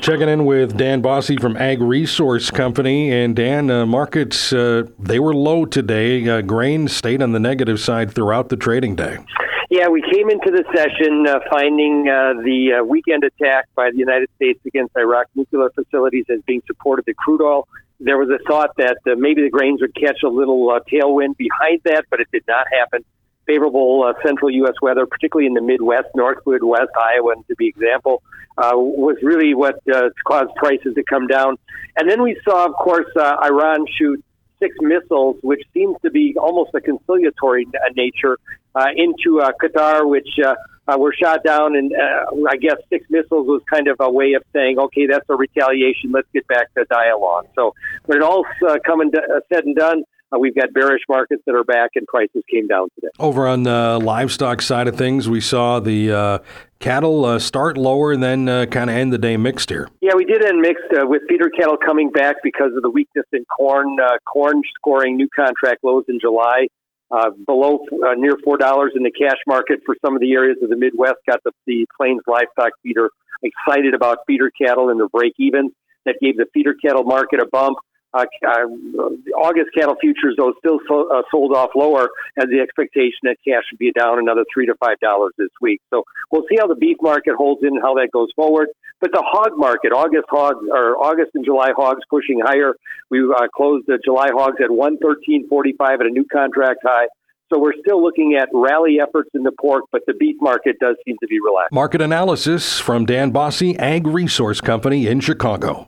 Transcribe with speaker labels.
Speaker 1: Checking in with Dan Bossy from Ag Resource Company. And Dan, markets, they were low today. Grain stayed on the negative side throughout the trading day.
Speaker 2: Yeah, we came into the session finding the weekend attack by the United States against Iraq nuclear facilities as being supportive of crude oil. There was a thought that maybe the grains would catch a little tailwind behind that, but it did not happen. Favorable central U.S. weather, particularly in the Midwest, North Midwest, Iowa, to be example, was really what caused prices to come down. And then we saw, of course, Iran shoot 6 missiles, which seems to be almost a conciliatory nature, into Qatar, which were shot down. And I guess 6 missiles was kind of a way of saying, okay, that's a retaliation. Let's get back to dialogue. So when it all's said and done, we've got bearish markets that are back and prices came down today.
Speaker 1: Over on the livestock side of things, we saw the cattle start lower and then kind of end the day mixed here.
Speaker 2: Yeah, we did end mixed with feeder cattle coming back because of the weakness in corn. Corn scoring new contract lows in July, below near $4 in the cash market for some of the areas of the Midwest. Got the Plains livestock feeder excited about feeder cattle and their break-even. That gave the feeder cattle market a bump. August cattle futures, though, still sold off lower as the expectation that cash would be down another $3 to $5 this week. So we'll see how the beef market holds in and how that goes forward. But the hog market, August and July hogs pushing higher. We closed the July hogs at 113.45 at a new contract high. So we're still looking at rally efforts in the pork, but the beef market does seem to be relaxed.
Speaker 1: Market analysis from Dan Bossy, Ag Resource Company in Chicago.